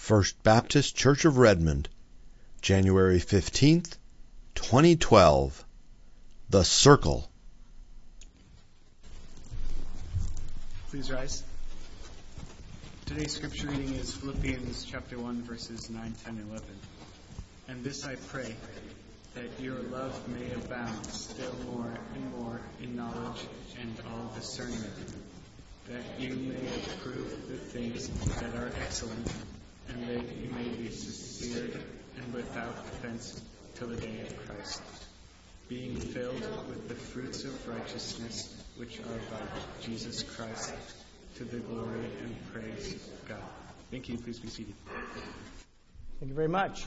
First Baptist Church of Redmond, January 15th, 2012. The Circle. Please rise. Today's scripture reading is Philippians chapter 1, verses 9, 10, and 11. And this I pray, that your love may abound still more and more in knowledge and all discernment, that you may approve the things that are excellent, and that you may be sincere and without offense till the day of Christ, being filled with the fruits of righteousness which are by Jesus Christ, to the glory and praise of God. Thank you. Please be seated. Thank you very much.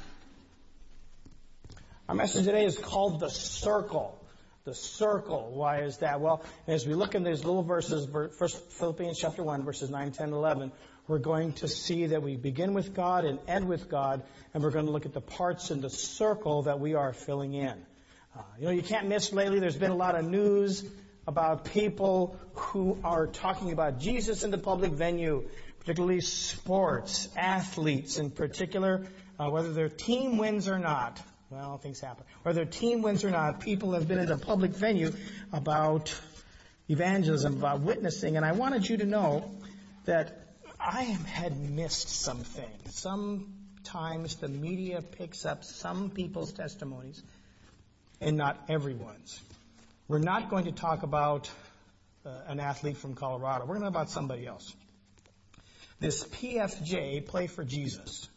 Our message today is called The Circle. The Circle. Why is that? Well, as we look in these little verses, First Philippians chapter 1, verses 9, 10, 11, we're going to see that we begin with God and end with God, and we're going to look at the parts in the circle that we are filling in. You can't miss lately, there's been a lot of news about people who are talking about Jesus in the public venue, particularly sports, athletes in particular, whether their team wins or not. Well, things happen. Whether their team wins or not, people have been in a public venue about evangelism, about witnessing, and I wanted you to know that I had missed some things. Sometimes the media picks up some people's testimonies and not everyone's. We're not going to talk about an athlete from Colorado. We're going to talk about somebody else. This PFJ, Play for Jesus,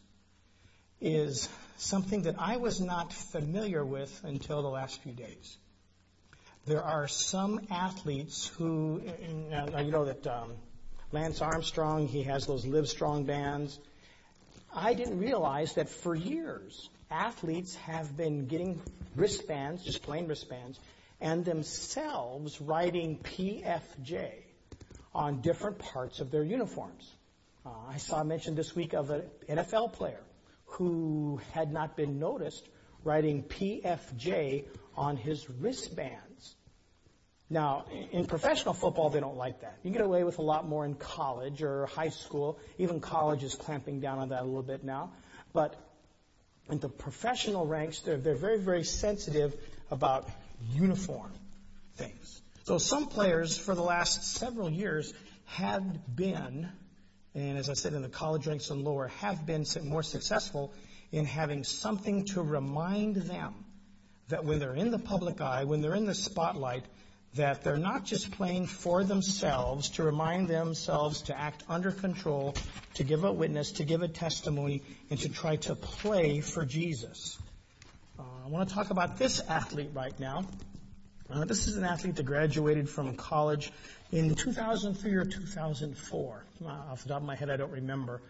is something that I was not familiar with until the last few days. There are some athletes who, you know that Lance Armstrong, he has those Live Strong bands. I didn't realize that for years, athletes have been getting wristbands, just plain wristbands, and themselves writing PFJ on different parts of their uniforms. I saw mention this week of an NFL player who had not been noticed writing PFJ on his wristbands. Now, in professional football, they don't like that. You get away with a lot more in college or high school. Even college is clamping down on that a little bit now. But in the professional ranks, they're very, very sensitive about uniform things. So some players for the last several years have been, and as I said in the college ranks and lower, have been more successful in having something to remind them that when they're in the public eye, when they're in the spotlight, that they're not just playing for themselves, to remind themselves to act under control, to give a witness, to give a testimony, and to try to play for Jesus. I want to talk about this athlete right now. This is an athlete that graduated from college in 2003 or 2004. Off the top of my head, I don't remember.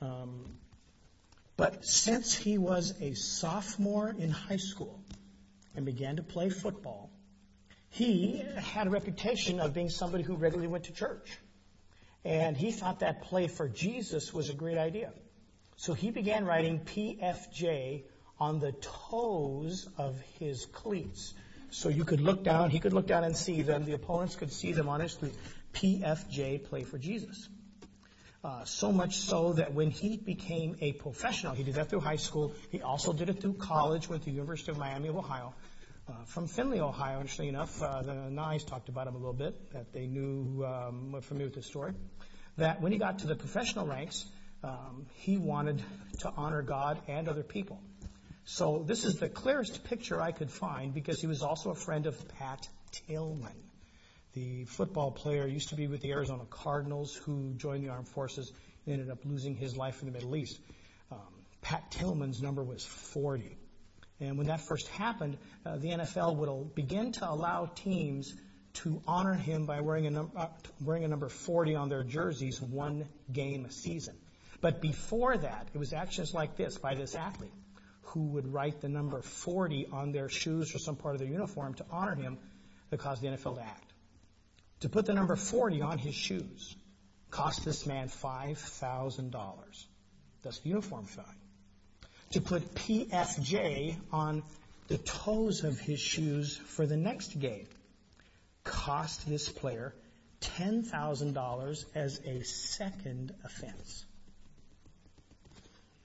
But since he was a sophomore in high school and began to play football, he had a reputation of being somebody who regularly went to church. And he thought that Play for Jesus was a great idea. So he began writing PFJ on the toes of his cleats. So you could look down, he could look down and see them, the opponents could see them on his cleats. PFJ, Play for Jesus. So much so that when he became a professional, he did that through high school, he also did it through college, went to the University of Miami of Ohio. From Findlay, Ohio, interestingly enough, the Nyes talked about him a little bit, that they knew, were familiar with the story, that when he got to the professional ranks, he wanted to honor God and other people. So this is the clearest picture I could find because he was also a friend of Pat Tillman. The football player used to be with the Arizona Cardinals who joined the armed forces and ended up losing his life in the Middle East. Pat Tillman's number was 40. And when that first happened, the NFL would begin to allow teams to honor him by wearing a number 40 on their jerseys one game a season. But before that, it was actions like this by this athlete who would write the number 40 on their shoes or some part of their uniform to honor him that caused the NFL to act. To put the number 40 on his shoes cost this man $5,000. That's the uniform fine. To put PFJ on the toes of his shoes for the next game cost this player $10,000 as a second offense.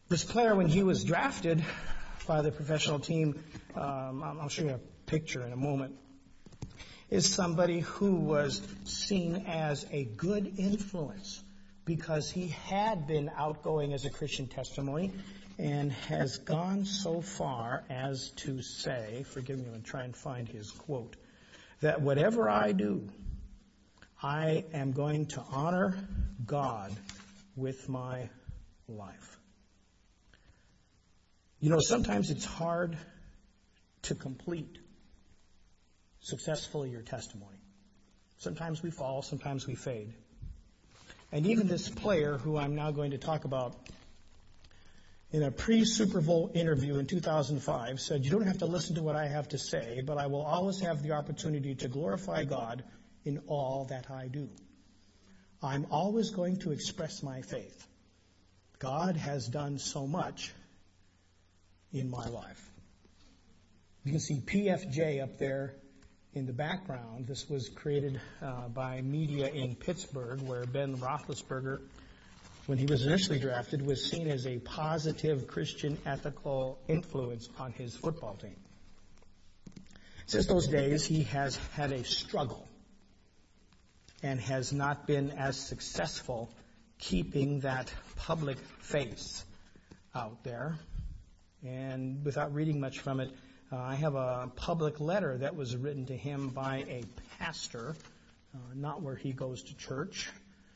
This player, when he was drafted by the professional team, I'll show you a picture in a moment, is somebody who was seen as a good influence because he had been outgoing as a Christian testimony and has gone so far as to say, forgive me, I'm going to try and find his quote, that whatever I do, I am going to honor God with my life. You know, sometimes it's hard to complete successfully your testimony. Sometimes we fall, sometimes we fade. And even this player, who I'm now going to talk about, in a pre-Super Bowl interview in 2005, said, "You don't have to listen to what I have to say, but I will always have the opportunity to glorify God in all that I do. I'm always going to express my faith. God has done so much in my life." You can see PFJ up there in the background. This was created by media in Pittsburgh, where Ben Roethlisberger, when he was initially drafted, was seen as a positive Christian ethical influence on his football team. Since those days, he has had a struggle and has not been as successful keeping that public face out there. And without reading much from it, I have a public letter that was written to him by a pastor, not where he goes to church,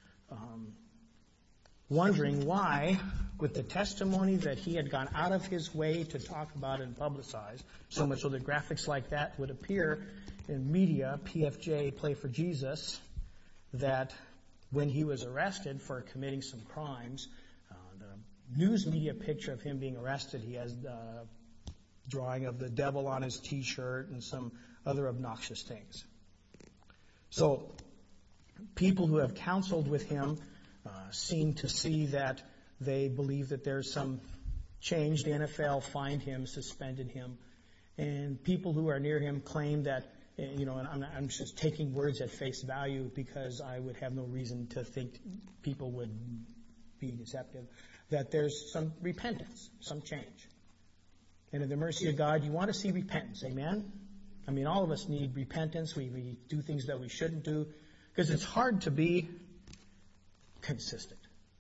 wondering why, with the testimony that he had gone out of his way to talk about and publicize, so much so that graphics like that would appear in media, PFJ, Play for Jesus, that when he was arrested for committing some crimes, the news media picture of him being arrested, he has a drawing of the devil on his T-shirt and some other obnoxious things. So people who have counseled with him seem to see that they believe that there's some change. The NFL fined him, suspended him, and people who are near him claim that, and I'm just taking words at face value because I would have no reason to think people would be deceptive, that there's some repentance, some change. And in the mercy of God, you want to see repentance, amen? I mean, all of us need repentance. We do things that we shouldn't do because it's hard to be consistent.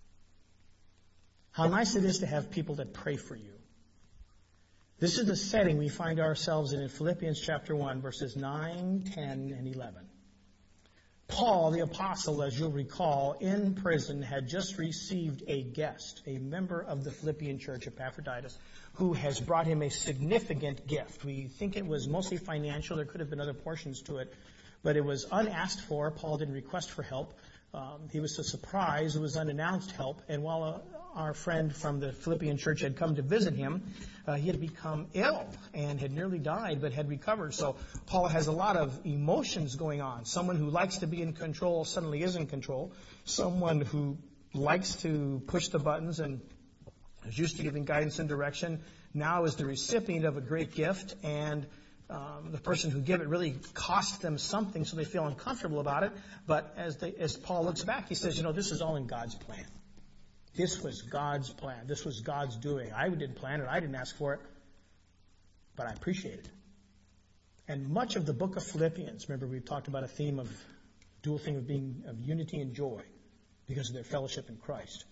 How nice it is to have people that pray for you. This is the setting we find ourselves in Philippians chapter 1, verses 9, 10, and 11. Paul, the apostle, as you'll recall, in prison had just received a guest, a member of the Philippian church, Epaphroditus, who has brought him a significant gift. We think it was mostly financial. There could have been other portions to it, but it was unasked for. Paul didn't request for help. He was so surprised. It was unannounced help. And while our friend from the Philippian church had come to visit him, he had become ill and had nearly died, but had recovered. So Paul has a lot of emotions going on. Someone who likes to be in control suddenly is in control. Someone who likes to push the buttons and is used to giving guidance and direction now is the recipient of a great gift, and the person who gave it really cost them something, so they feel uncomfortable about it. But as Paul looks back, he says, this is all in God's plan. This was God's plan. This was God's doing. I didn't plan it. I didn't ask for it. But I appreciate it. And much of the book of Philippians, remember we've talked about a dual theme of unity and joy because of their fellowship in Christ.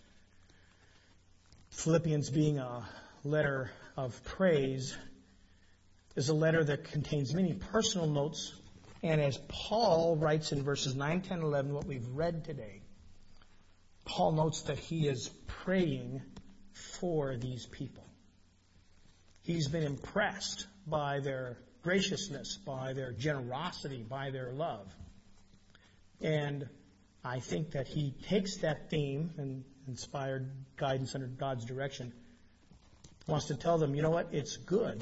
Philippians, being a letter of praise, is a letter that contains many personal notes. And as Paul writes in verses 9, 10, 11, what we've read today, Paul notes that he is praying for these people. He's been impressed by their graciousness, by their generosity, by their love. And I think that he takes that theme and inspired guidance under God's direction, wants to tell them, it's good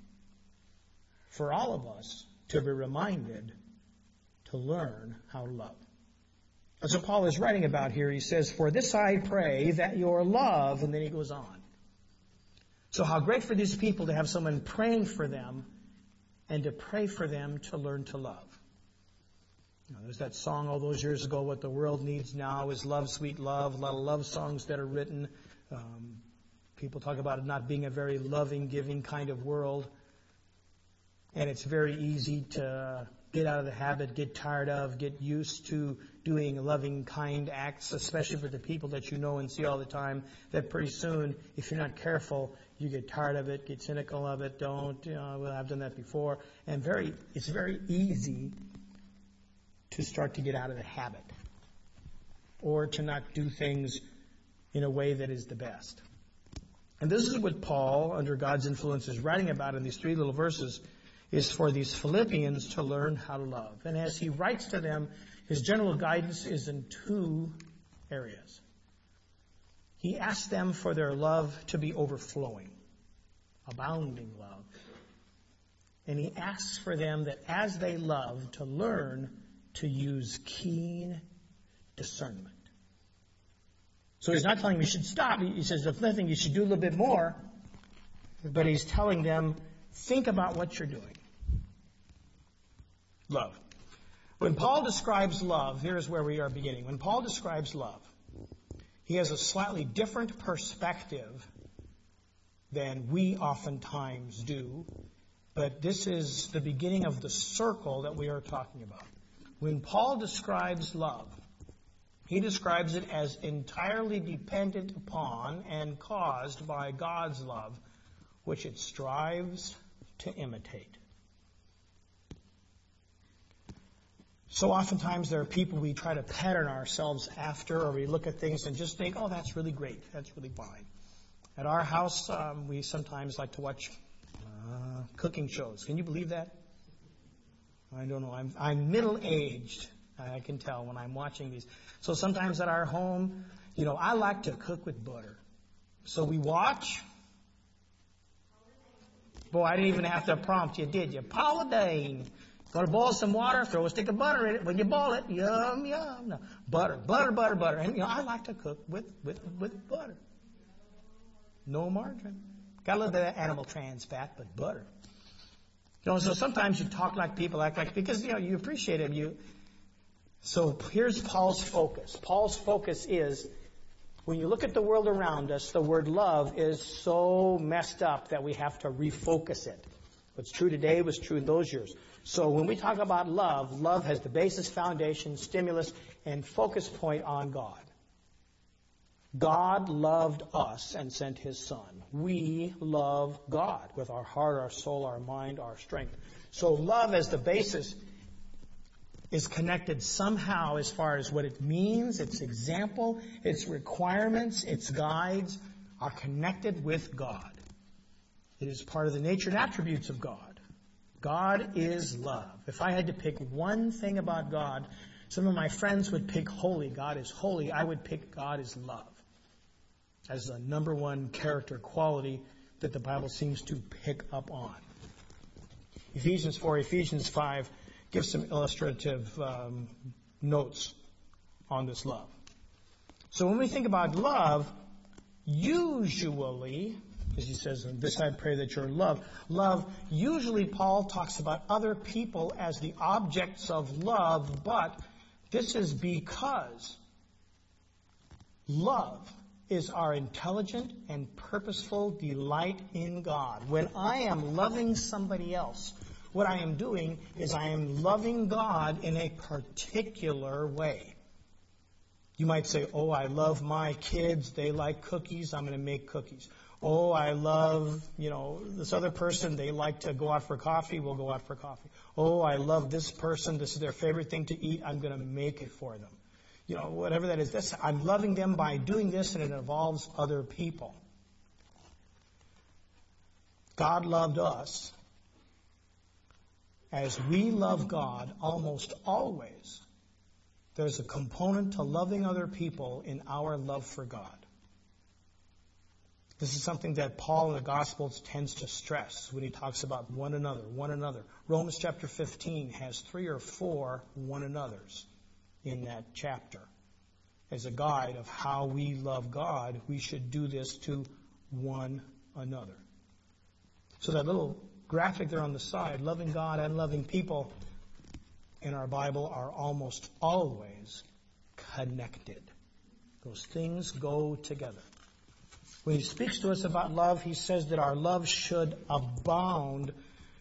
for all of us to be reminded to learn how to love. That's what Paul is writing about here. He says, "For this I pray, that your love," and then he goes on. So how great for these people to have someone praying for them and to pray for them to learn to love. There's that song all those years ago, "What the world needs now is love, sweet love." A lot of love songs that are written. People talk about it not being a very loving, giving kind of world. And it's very easy to get out of the habit, get tired of, get used to doing loving, kind acts, especially for the people that you know and see all the time, that pretty soon, if you're not careful, you get tired of it, get cynical of it, well, I've done that before. And it's very easy to start to get out of the habit or to not do things in a way that is the best. And this is what Paul, under God's influence, is writing about in these 3 little verses, is for these Philippians to learn how to love. And as he writes to them, his general guidance is in 2 areas. He asks them for their love to be overflowing, abounding love. And he asks for them that as they love, to learn to use keen discernment. So he's not telling them you should stop. He says, if nothing, you should do a little bit more. But he's telling them, think about what you're doing. Love. When Paul describes love, here's where we are beginning. When Paul describes love, he has a slightly different perspective than we oftentimes do. But this is the beginning of the circle that we are talking about. When Paul describes love, he describes it as entirely dependent upon and caused by God's love, which it strives to imitate. So oftentimes there are people we try to pattern ourselves after, or we look at things and just think, oh, that's really great. That's really fine. At our house, we sometimes like to watch cooking shows. Can you believe that? I don't know. I'm middle-aged. I can tell when I'm watching these. So sometimes at our home, I like to cook with butter. So we watch. Boy, I didn't even have to prompt you, did you? Paula Dane. Going to boil some water, throw a stick of butter in it. When you boil it, yum, yum. No. Butter. And, I like to cook with butter. No margarine. Got a little bit of animal trans fat, but butter. So sometimes you talk like people act like, because, you appreciate it. So here's Paul's focus. Paul's focus is, when you look at the world around us, the word love is so messed up that we have to refocus it. What's true today was true in those years. So when we talk about love, love has the basis, foundation, stimulus, and focus point on God. God loved us and sent His Son. We love God with our heart, our soul, our mind, our strength. So love as the basis is connected somehow as far as what it means, its example, its requirements, its guides are connected with God. It is part of the nature and attributes of God. God is love. If I had to pick one thing about God, some of my friends would pick holy. God is holy. I would pick God is love as the number one character quality that the Bible seems to pick up on. Ephesians 4, Ephesians 5 gives some illustrative notes on this love. So when we think about love, usually, as he says, this I pray that your love, usually Paul talks about other people as the objects of love, but this is because love is our intelligent and purposeful delight in God. When I am loving somebody else, what I am doing is I am loving God in a particular way. You might say, oh, I love my kids. They like cookies. I'm going to make cookies. Oh, I love, this other person. They like to go out for coffee. We'll go out for coffee. Oh, I love this person. This is their favorite thing to eat. I'm going to make it for them. Whatever that is. I'm loving them by doing this, and it involves other people. God loved us. As we love God, almost always, there's a component to loving other people in our love for God. This is something that Paul in the Gospels tends to stress when he talks about one another. Romans chapter 15 has 3 or 4 one another's in that chapter. As a guide of how we love God, we should do this to one another. So that little graphic there on the side, loving God and loving people in our Bible are almost always connected. Those things go together. When he speaks to us about love, he says that our love should abound.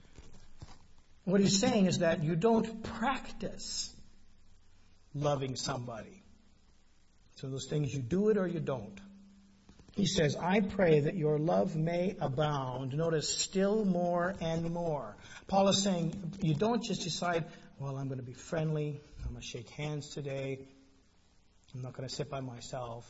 What he's saying is that you don't practice loving somebody. So those things, you do it or you don't. He says, I pray that your love may abound. Notice, still more and more. Paul is saying, you don't just decide, well, I'm going to be friendly. I'm going to shake hands today. I'm not going to sit by myself.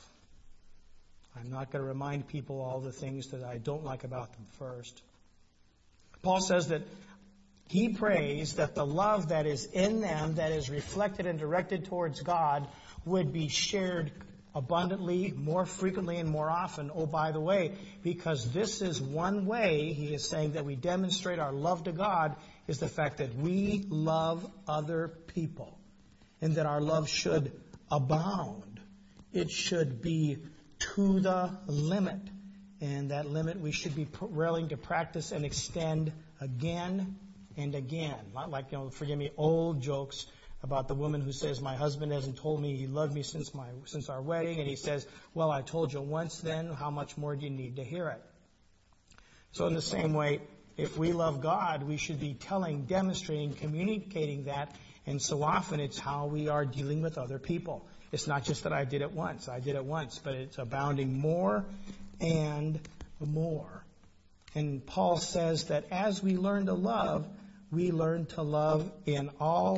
I'm not going to remind people all the things that I don't like about them first. Paul says that he prays that the love that is in them, that is reflected and directed towards God, would be shared abundantly, more frequently, and more often. Oh, by the way, because this is one way, he is saying, that we demonstrate our love to God, is the fact that we love other people, and that our love should abound. It should be to the limit, and that limit we should be willing to practice and extend again and again. Not like, forgive me, old jokes about the woman who says, my husband hasn't told me he loved me since our wedding, and he says, well, I told you once then, how much more do you need to hear it? So in the same way, if we love God, we should be telling, demonstrating, communicating that, and so often it's how we are dealing with other people. It's not just that I did it once, but it's abounding more and more. And Paul says that as we learn to love, we learn to love in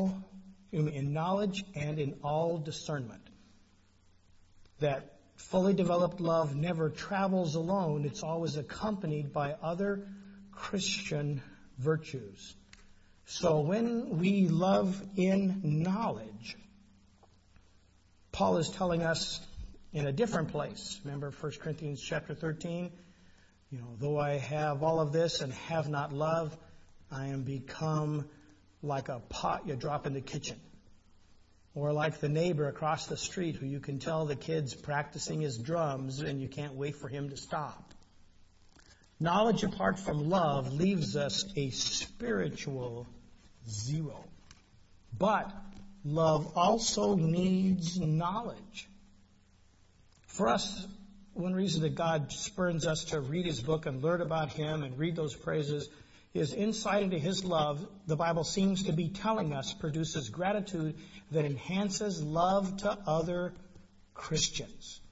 knowledge and in all discernment. That fully developed love never travels alone. It's always accompanied by other Christian virtues. So when we love in knowledge, Paul is telling us in a different place. Remember 1 Corinthians chapter 13? Though I have all of this and have not love, I am become like a pot you drop in the kitchen. Or like the neighbor across the street who you can tell the kid's practicing his drums and you can't wait for him to stop. Knowledge apart from love leaves us a spiritual zero. But love also needs knowledge. For us, one reason that God spurns us to read His book and learn about Him and read those praises is insight into His love, the Bible seems to be telling us, produces gratitude that enhances love to other Christians.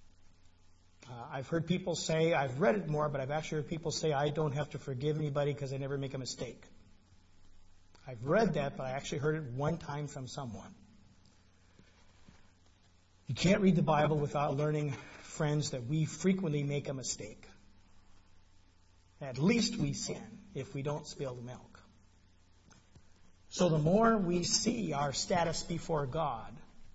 I've heard people say, I've read it more, but I've actually heard people say, I don't have to forgive anybody because I never make a mistake. I've read that, but I actually heard it one time from someone. You can't read the Bible without learning, friends, that we frequently make a mistake. At least we sin if we don't spill the milk. So the more we see our status before God,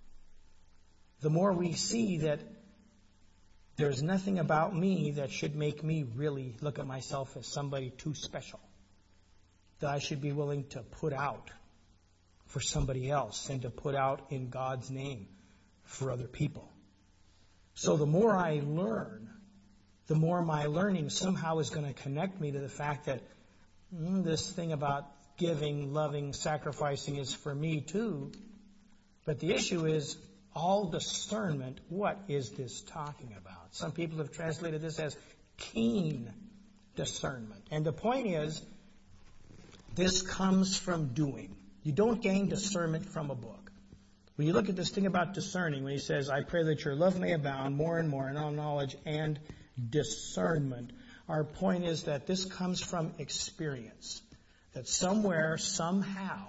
the more we see that there's nothing about me that should make me really look at myself as somebody too special, that I should be willing to put out for somebody else and to put out in God's name for other people. So the more I learn, the more my learning somehow is going to connect me to the fact that this thing about giving, loving, sacrificing is for me too. But the issue is all discernment. What is this talking about? Some people have translated this as keen discernment. And the point is, this comes from doing. You don't gain discernment from a book. When you look at this thing about discerning, when he says, I pray that your love may abound more and more in all knowledge and discernment, our point is that this comes from experience. That somewhere, somehow,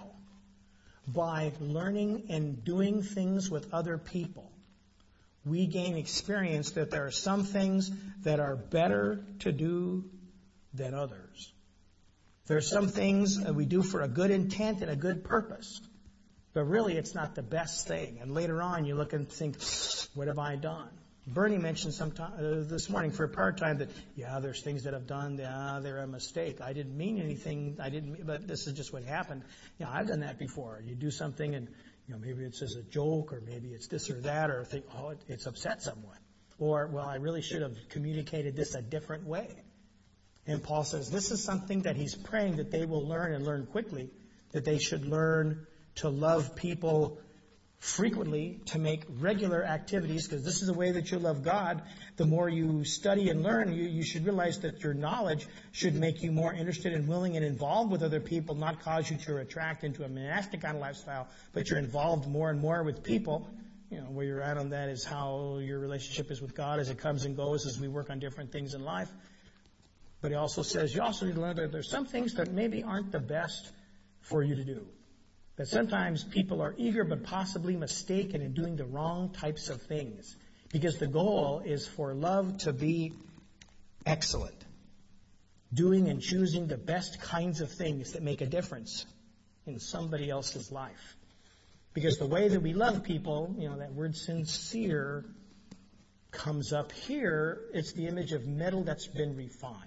by learning and doing things with other people, we gain experience that there are some things that are better to do than others. There are some things that we do for a good intent and a good purpose, but really it's not the best thing. And later on you look and think, what have I done? Bernie mentioned sometime this morning for a part time that, there's things that I've done, they're a mistake. I didn't mean anything, but this is just what happened. I've done that before. You do something and, maybe it's as a joke or maybe it's this or that, or think, it's upset someone. Or, I really should have communicated this a different way. And Paul says this is something that he's praying that they will learn and learn quickly, that they should learn to love people frequently, to make regular activities, because this is the way that you love God. The more you study and learn, you should realize that your knowledge should make you more interested and willing and involved with other people, not cause you to retract into a monastic kind of lifestyle, but you're involved more and more with people. Where you're at on that is how your relationship is with God as it comes and goes as we work on different things in life. But he also says you also need to learn that there's some things that maybe aren't the best for you to do. That sometimes people are eager but possibly mistaken in doing the wrong types of things. Because the goal is for love to be excellent. Doing and choosing the best kinds of things that make a difference in somebody else's life. Because the way that we love people, that word sincere comes up here. It's the image of metal that's been refined.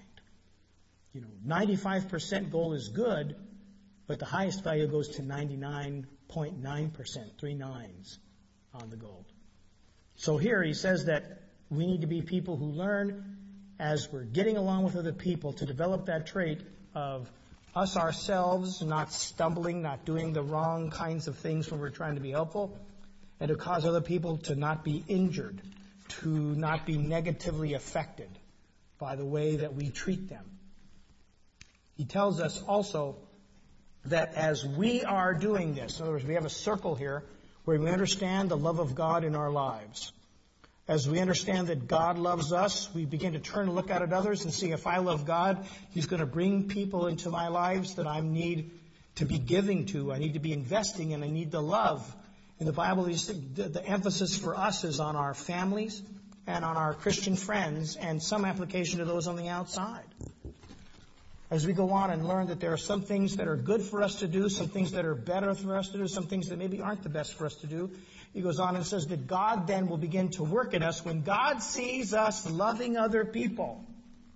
95% gold is good, but the highest value goes to 99.9%, 3 nines on the gold. So here he says that we need to be people who learn as we're getting along with other people to develop that trait of us ourselves not stumbling, not doing the wrong kinds of things when we're trying to be helpful, and to cause other people to not be injured, to not be negatively affected by the way that we treat them. He tells us also that as we are doing this, in other words, we have a circle here where we understand the love of God in our lives. As we understand that God loves us, we begin to turn and look out at others and see if I love God, He's going to bring people into my lives that I need to be giving to, I need to be investing in, I need to love. In the Bible, the emphasis for us is on our families and on our Christian friends and some application to those on the outside. As we go on and learn that there are some things that are good for us to do, some things that are better for us to do, some things that maybe aren't the best for us to do, he goes on and says that God then will begin to work in us. When God sees us loving other people,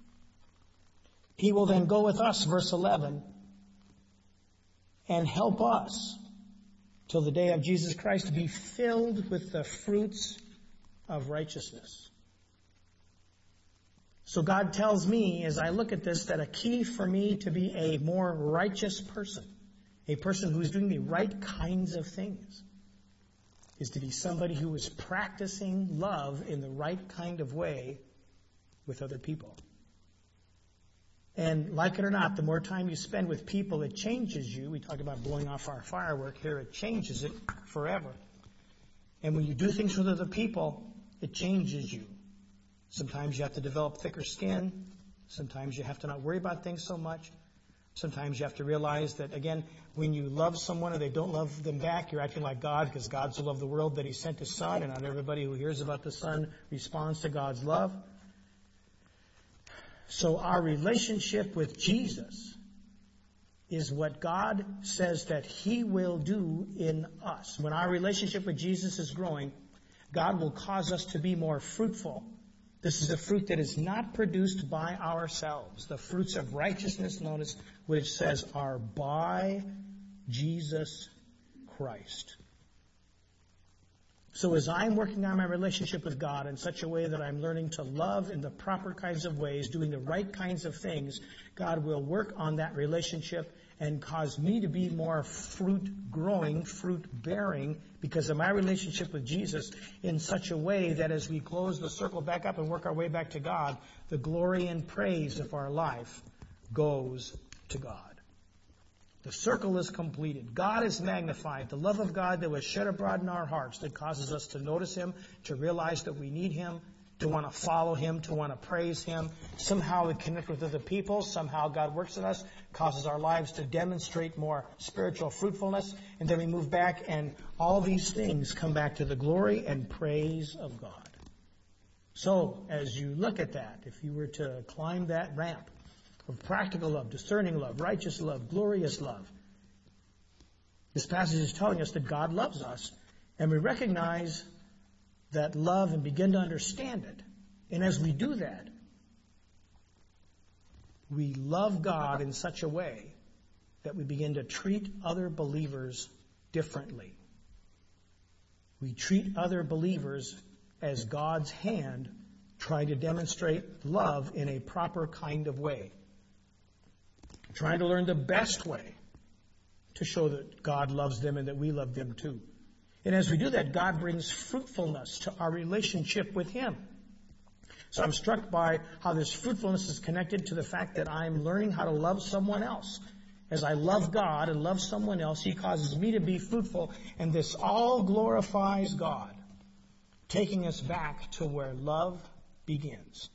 He will then go with us, verse 11, and help us till the day of Jesus Christ to be filled with the fruits of righteousness. So God tells me, as I look at this, that a key for me to be a more righteous person, a person who is doing the right kinds of things, is to be somebody who is practicing love in the right kind of way with other people. And like it or not, the more time you spend with people, it changes you. We talk about blowing off our firework here. It changes it forever. And when you do things with other people, it changes you. Sometimes you have to develop thicker skin. Sometimes you have to not worry about things so much. Sometimes you have to realize that, again, when you love someone and they don't love them back, you're acting like God, because God so loved the world that He sent His Son, and not everybody who hears about the Son responds to God's love. So our relationship with Jesus is what God says that He will do in us. When our relationship with Jesus is growing, God will cause us to be more fruitful. This is a fruit that is not produced by ourselves. The fruits of righteousness, notice which says, are by Jesus Christ. So as I'm working on my relationship with God in such a way that I'm learning to love in the proper kinds of ways, doing the right kinds of things, God will work on that relationship and cause me to be more fruit-growing, fruit-bearing, because of my relationship with Jesus in such a way that as we close the circle back up and work our way back to God, the glory and praise of our life goes to God. The circle is completed. God is magnified. The love of God that was shed abroad in our hearts that causes us to notice Him, to realize that we need Him, to want to follow Him, to want to praise Him. Somehow we connect with other people. Somehow God works in us, causes our lives to demonstrate more spiritual fruitfulness. And then we move back and all these things come back to the glory and praise of God. So as you look at that, if you were to climb that ramp of practical love, discerning love, righteous love, glorious love, this passage is telling us that God loves us, and we recognize that love and begin to understand it. And as we do that, we love God in such a way that we begin to treat other believers differently. We treat other believers as God's hand trying to demonstrate love in a proper kind of way. Trying to learn the best way to show that God loves them and that we love them too. And as we do that, God brings fruitfulness to our relationship with Him. So I'm struck by how this fruitfulness is connected to the fact that I'm learning how to love someone else. As I love God and love someone else, He causes me to be fruitful, and this all glorifies God, taking us back to where love begins.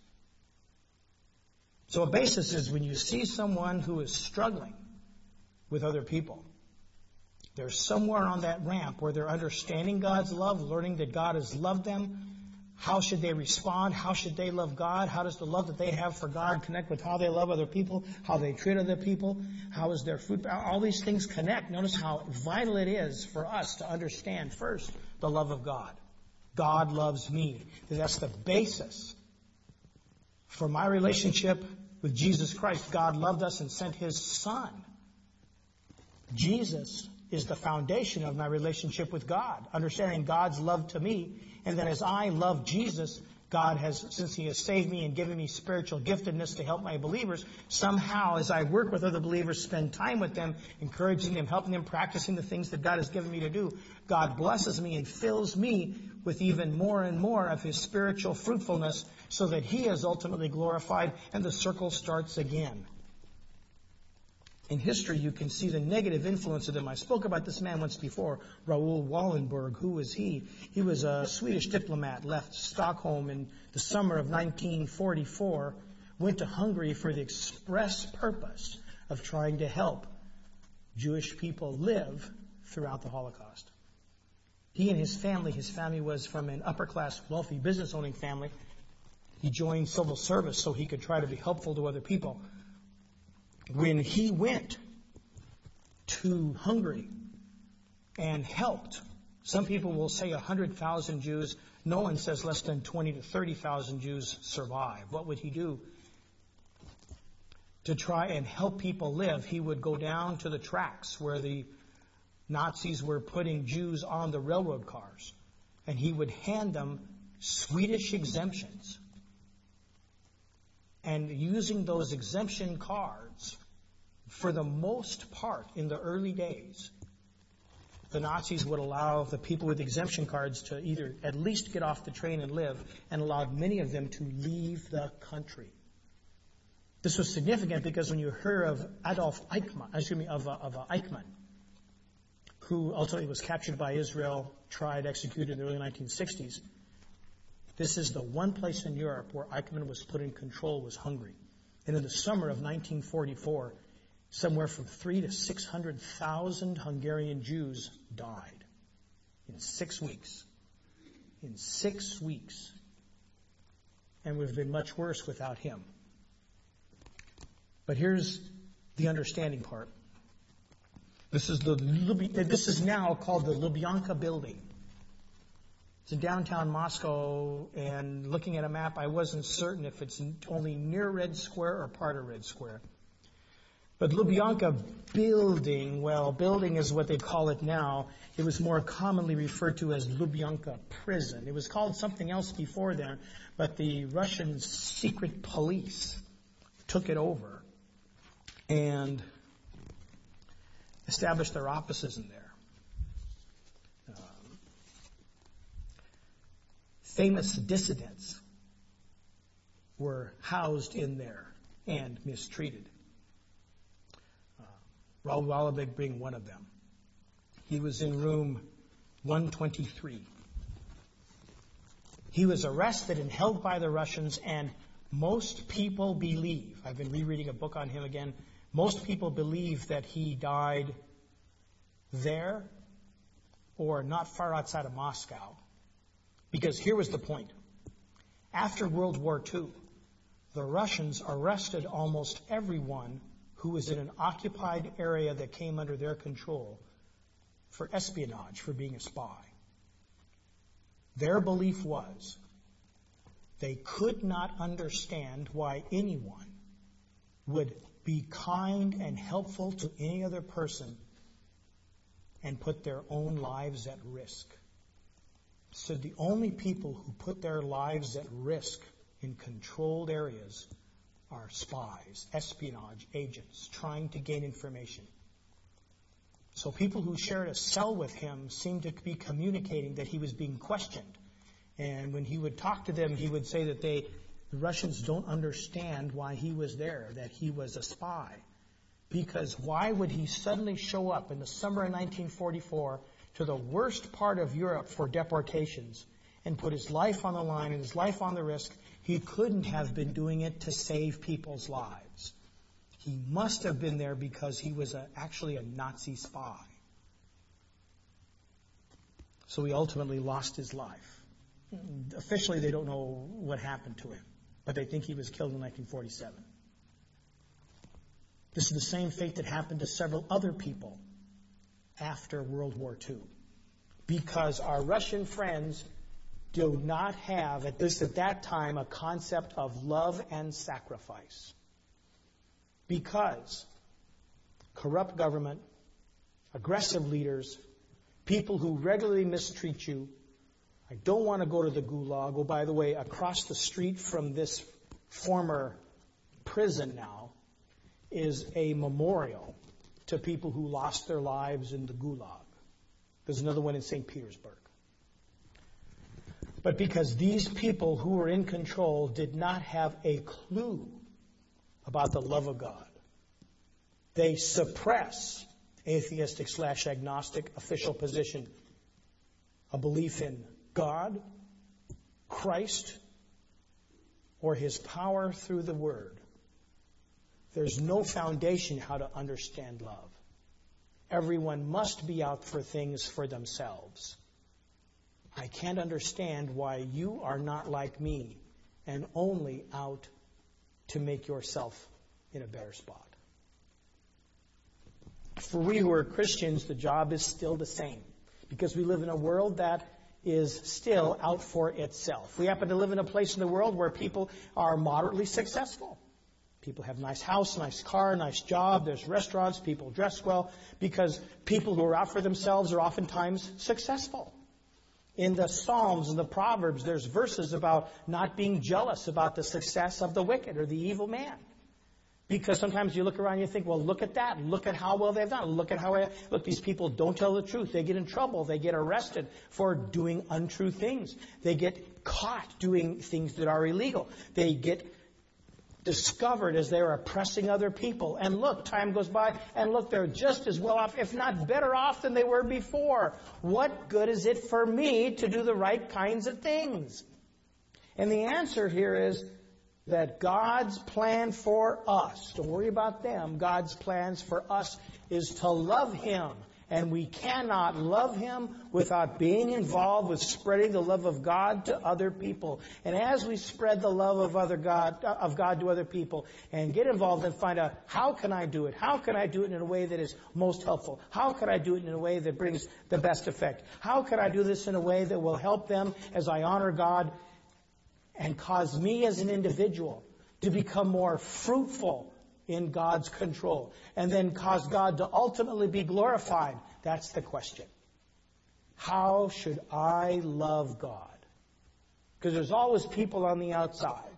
So a basis is when you see someone who is struggling with other people, they're somewhere on that ramp where they're understanding God's love, learning that God has loved them. How should they respond? How should they love God? How does the love that they have for God connect with how they love other people, how they treat other people? How is their fruit? All these things connect. Notice how vital it is for us to understand first the love of God. God loves me. That's the basis for my relationship with Jesus Christ. God loved us and sent His Son. Jesus is the foundation of my relationship with God, understanding God's love to me. And then as I love Jesus, God has, since He has saved me and given me spiritual giftedness to help my believers, somehow as I work with other believers, spend time with them, encouraging them, helping them, practicing the things that God has given me to do, God blesses me and fills me with even more and more of His spiritual fruitfulness so that He is ultimately glorified and the circle starts again. In history, you can see the negative influence of them. I spoke about this man once before, Raoul Wallenberg. Who was he? He was a Swedish diplomat, left Stockholm in the summer of 1944, went to Hungary for the express purpose of trying to help Jewish people live throughout the Holocaust. He and his family was from an upper-class, wealthy, business-owning family. He joined civil service so he could try to be helpful to other people. When he went to Hungary and helped, some people will say 100,000 Jews. No one says less than 20 to 30,000 Jews survived. What would he do? To try and help people live, he would go down to the tracks where the Nazis were putting Jews on the railroad cars, and he would hand them Swedish exemptions. And using those exemption cards, for the most part in the early days, the Nazis would allow the people with exemption cards to either at least get off the train and live, and allowed many of them to leave the country. This was significant because when you hear of Eichmann, who ultimately was captured by Israel, tried, executed in the early 1960s, this is the one place in Europe where Eichmann was put in control was Hungary. And in the summer of 1944, somewhere from 300,000 to 600,000 Hungarian Jews died in 6 weeks. In 6 weeks. And would have been much worse without him. But here's the understanding part. This is now called the Lubyanka Building. It's in downtown Moscow, and looking at a map, I wasn't certain if it's only near Red Square or part of Red Square. But Lubyanka Building, well, building is what they call it now. It was more commonly referred to as Lubyanka Prison. It was called something else before then, but the Russian secret police took it over and established their offices in there. Famous dissidents were housed in there and mistreated. Raoul Wallenberg being one of them. He was in room 123. He was arrested and held by the Russians, and most people believe, I've been rereading a book on him again, most people believe that he died there or not far outside of Moscow. Because here was the point. After World War II, the Russians arrested almost everyone who was in an occupied area that came under their control for espionage, for being a spy. Their belief was they could not understand why anyone would be kind and helpful to any other person and put their own lives at risk. So the only people who put their lives at risk in controlled areas are spies, espionage agents, trying to gain information. So people who shared a cell with him seemed to be communicating that he was being questioned. And when he would talk to them, he would say that the Russians don't understand why he was there, that he was a spy. Because why would he suddenly show up in the summer of 1944 to the worst part of Europe for deportations and put his life on the line and his life on the risk? He couldn't have been doing it to save people's lives. He must have been there because he was actually a Nazi spy. So he ultimately lost his life. Officially, they don't know what happened to him, but they think he was killed in 1947. This is the same fate that happened to several other people after World War II. Because our Russian friends do not have, at least at that time, a concept of love and sacrifice. Because corrupt government, aggressive leaders, people who regularly mistreat you. I don't want to go to the gulag. Oh, by the way, across the street from this former prison now is a memorial to people who lost their lives in the gulag. There's another one in St. Petersburg. But because these people who were in control did not have a clue about the love of God, they suppress atheistic/agnostic official position, a belief in God, Christ, or His power through the Word. There's no foundation how to understand love. Everyone must be out for things for themselves. I can't understand why you are not like me and only out to make yourself in a better spot. For we who are Christians, the job is still the same, because we live in a world that is still out for itself. We happen to live in a place in the world where people are moderately successful. People have nice house, nice car, nice job. There's restaurants. People dress well, because people who are out for themselves are oftentimes successful. In the Psalms and the Proverbs, there's verses about not being jealous about the success of the wicked or the evil man. Because sometimes you look around and you think, well, look at that. Look at how well they've done. Look, these people don't tell the truth. They get in trouble. They get arrested for doing untrue things. They get caught doing things that are illegal. They get discovered as they're oppressing other people. And look, time goes by, and look, they're just as well off, if not better off than they were before. What good is it for me to do the right kinds of things? And the answer here is that God's plan for us, don't worry about them, God's plans for us is to love Him. And we cannot love Him without being involved with spreading the love of God to other people. And as we spread the love of God to other people and get involved and find out, how can I do it? How can I do it in a way that is most helpful? How can I do it in a way that brings the best effect? How can I do this in a way that will help them as I honor God and cause me as an individual to become more fruitful in God's control, and then cause God to ultimately be glorified? That's the question. How should I love God? Because there's always people on the outside.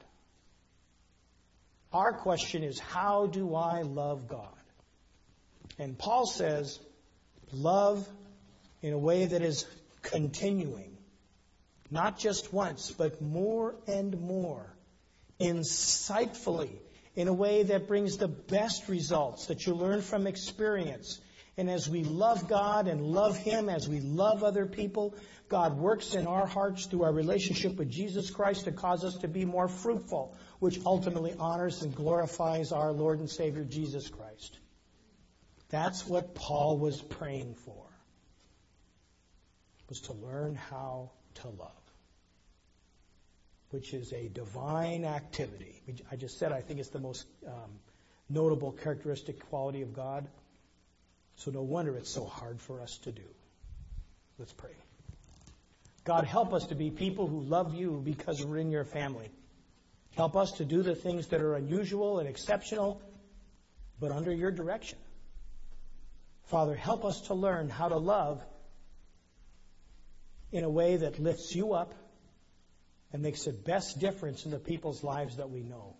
Our question is, how do I love God? And Paul says, love in a way that is continuing. Not just once, but more and more. Insightfully, in a way that brings the best results that you learn from experience. And as we love God and love Him, as we love other people, God works in our hearts through our relationship with Jesus Christ to cause us to be more fruitful, which ultimately honors and glorifies our Lord and Savior Jesus Christ. That's what Paul was praying for, was to learn how to love, which is a divine activity. I just said I think it's the most notable characteristic quality of God. So no wonder it's so hard for us to do. Let's pray. God, help us to be people who love You because we're in Your family. Help us to do the things that are unusual and exceptional, but under Your direction. Father, help us to learn how to love in a way that lifts You up and makes the best difference in the people's lives that we know.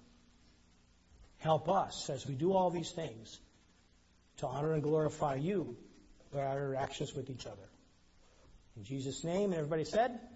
Help us as we do all these things to honor and glorify You, our interactions with each other. In Jesus' name, and everybody said,